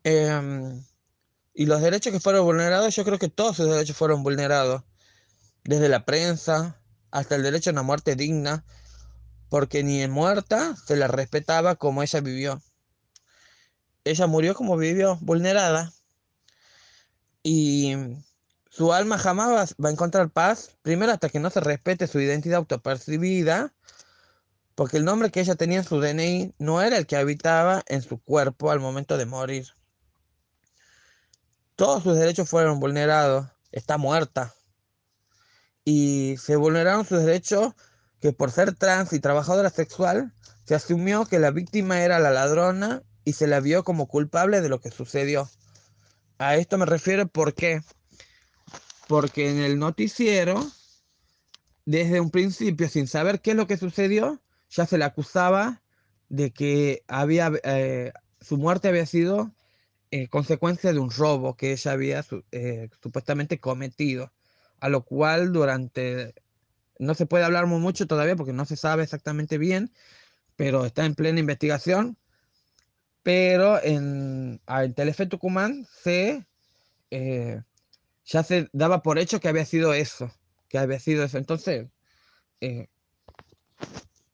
Em, y los derechos que fueron vulnerados, yo creo que todos sus derechos fueron vulnerados, desde la prensa hasta el derecho a una muerte digna, porque ni en muerta se la respetaba como ella vivió. Ella murió como vivió, vulnerada, y su alma jamás va a encontrar paz, primero hasta que no se respete su identidad autopercibida, porque el nombre que ella tenía en su DNI no era el que habitaba en su cuerpo al momento de morir. Todos sus derechos fueron vulnerados, está muerta, y se vulneraron sus derechos que por ser trans y trabajadora sexual, se asumió que la víctima era la ladrona y se la vio como culpable de lo que sucedió. A esto me refiero, ¿por qué? Porque en el noticiero, desde un principio, sin saber qué es lo que sucedió, ya se le acusaba de que su muerte había sido consecuencia de un robo que ella había supuestamente cometido, a lo cual no se puede hablar muy mucho todavía porque no se sabe exactamente bien, pero está en plena investigación. Pero en Telefe Tucumán eh, ya se daba por hecho que había sido eso, que había sido eso. Entonces,